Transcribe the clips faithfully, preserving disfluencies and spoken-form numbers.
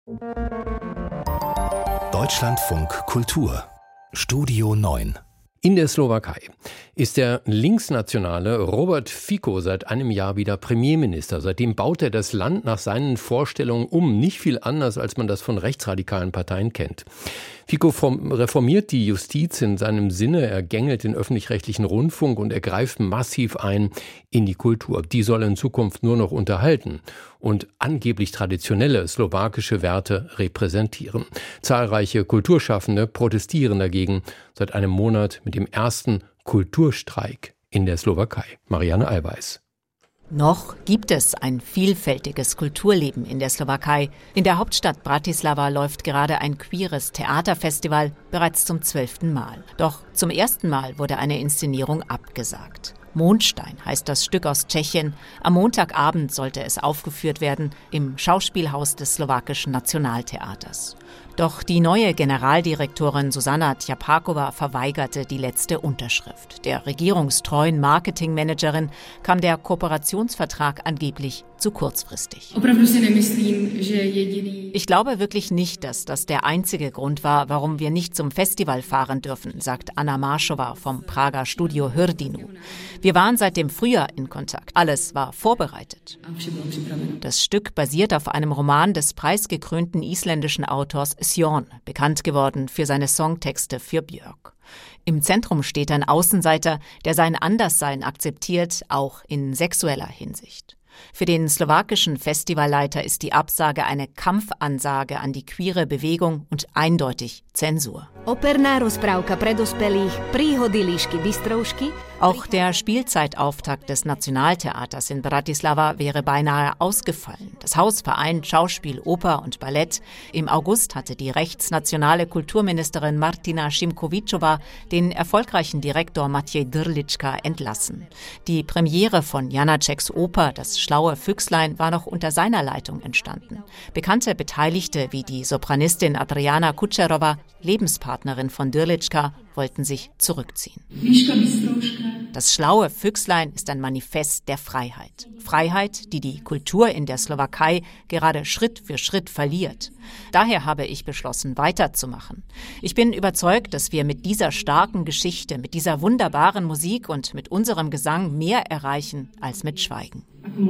Deutschlandfunk Kultur Studio neun. In der Slowakei ist der linksnationale Robert Fico seit einem Jahr wieder Premierminister. Seitdem baut er das Land nach seinen Vorstellungen um. Nicht viel anders, als man das von rechtsradikalen Parteien kennt. Fico reformiert die Justiz in seinem Sinne. Er gängelt den öffentlich-rechtlichen Rundfunk und er greift massiv ein in die Kultur. Die soll in Zukunft nur noch unterhalten und angeblich traditionelle slowakische Werte repräsentieren. Zahlreiche Kulturschaffende protestieren dagegen seit einem Monat mit dem ersten Kulturstreik in der Slowakei. Marianne Allweis. Noch gibt es ein vielfältiges Kulturleben in der Slowakei. In der Hauptstadt Bratislava läuft gerade ein queeres Theaterfestival bereits zum zwölften Mal. Doch zum ersten Mal wurde eine Inszenierung abgesagt. Mondstein heißt das Stück aus Tschechien. Am Montagabend sollte es aufgeführt werden im Schauspielhaus des slowakischen Nationaltheaters. Doch die neue Generaldirektorin Susanna Tjapáková verweigerte die letzte Unterschrift. Der regierungstreuen Marketingmanagerin kam der Kooperationsvertrag angeblich zu kurzfristig. Ich glaube wirklich nicht, dass das der einzige Grund war, warum wir nicht zum Festival fahren dürfen, sagt Anna Maršová vom Prager Studio Hrdinu. Wir waren seit dem Frühjahr in Kontakt. Alles war vorbereitet. Das Stück basiert auf einem Roman des preisgekrönten isländischen Autors Sjón, bekannt geworden für seine Songtexte für Björk. Im Zentrum steht ein Außenseiter, der sein Anderssein akzeptiert, auch in sexueller Hinsicht. Für den slowakischen Festivalleiter ist die Absage eine Kampfansage an die queere Bewegung und eindeutig Zensur. Auch der Spielzeitauftakt des Nationaltheaters in Bratislava wäre beinahe ausgefallen. Das Haus vereint Schauspiel, Oper und Ballett. Im August hatte die rechtsnationale Kulturministerin Martina Šimkovičová den erfolgreichen Direktor Maciej Drlička entlassen. Die Premiere von Janaceks Oper Das schlaue Füchslein war noch unter seiner Leitung entstanden. Bekannte Beteiligte wie die Sopranistin Adriana Kučerová, Lebenspartnerin von Drlička, wollten sich zurückziehen. Das schlaue Füchslein ist ein Manifest der Freiheit. Freiheit, die die Kultur in der Slowakei gerade Schritt für Schritt verliert. Daher habe ich beschlossen, weiterzumachen. Ich bin überzeugt, dass wir mit dieser starken Geschichte, mit dieser wunderbaren Musik und mit unserem Gesang mehr erreichen als mit Schweigen.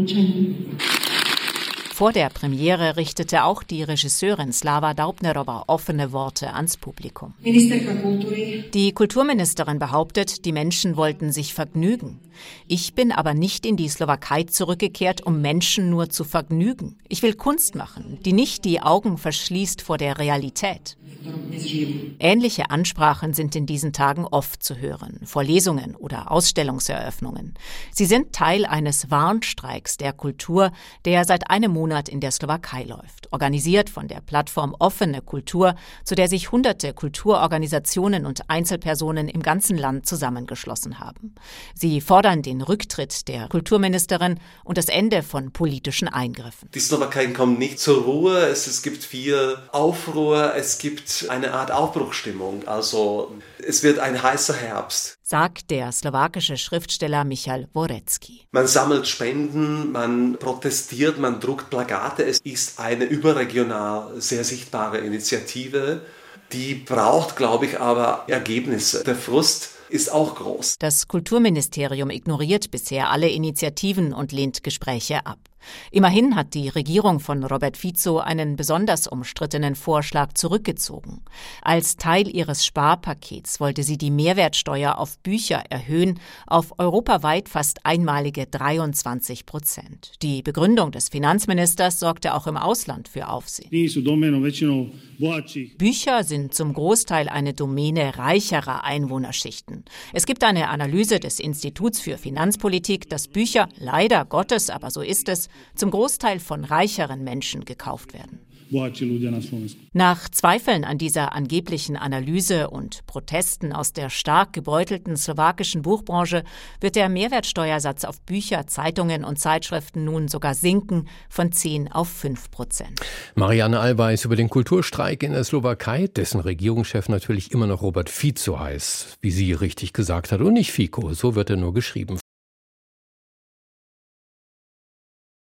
Vor der Premiere richtete auch die Regisseurin Slava Daubnerová offene Worte ans Publikum. Die Kulturministerin behauptet, die Menschen wollten sich vergnügen. Ich bin aber nicht in die Slowakei zurückgekehrt, um Menschen nur zu vergnügen. Ich will Kunst machen, die nicht die Augen verschließt vor der Realität. Ähnliche Ansprachen sind in diesen Tagen oft zu hören, vor Lesungen oder Ausstellungseröffnungen. Sie sind Teil eines Warnstreiks der Kultur, der seit einem Monat in der Slowakei läuft, organisiert von der Plattform Offene Kultur, zu der sich hunderte Kulturorganisationen und Einzelpersonen im ganzen Land zusammengeschlossen haben. Sie fordern den Rücktritt der Kulturministerin und das Ende von politischen Eingriffen. Die Slowakei kommt nicht zur Ruhe, es, es gibt viel Aufruhr, es gibt eine Art Aufbruchsstimmung, also es wird ein heißer Herbst, sagt der slowakische Schriftsteller Michal Dvorecký. Man sammelt Spenden, man protestiert, man druckt Plakate. Es ist eine überregional sehr sichtbare Initiative. Die braucht, glaube ich, aber Ergebnisse. Der Frust ist auch groß. Das Kulturministerium ignoriert bisher alle Initiativen und lehnt Gespräche ab. Immerhin hat die Regierung von Robert Fico einen besonders umstrittenen Vorschlag zurückgezogen. Als Teil ihres Sparpakets wollte sie die Mehrwertsteuer auf Bücher erhöhen auf europaweit fast einmalige dreiundzwanzig Prozent. Die Begründung des Finanzministers sorgte auch im Ausland für Aufsehen. Bücher sind zum Großteil eine Domäne reicherer Einwohnerschichten. Es gibt eine Analyse des Instituts für Finanzpolitik, dass Bücher, leider Gottes, aber so ist es, zum Großteil von reicheren Menschen gekauft werden. Nach Zweifeln an dieser angeblichen Analyse und Protesten aus der stark gebeutelten slowakischen Buchbranche wird der Mehrwertsteuersatz auf Bücher, Zeitungen und Zeitschriften nun sogar sinken von zehn auf fünf Prozent. Marianne Allweis über den Kulturstreik in der Slowakei, dessen Regierungschef natürlich immer noch Robert Fico heißt, wie sie richtig gesagt hat, und nicht Fico, so wird er nur geschrieben.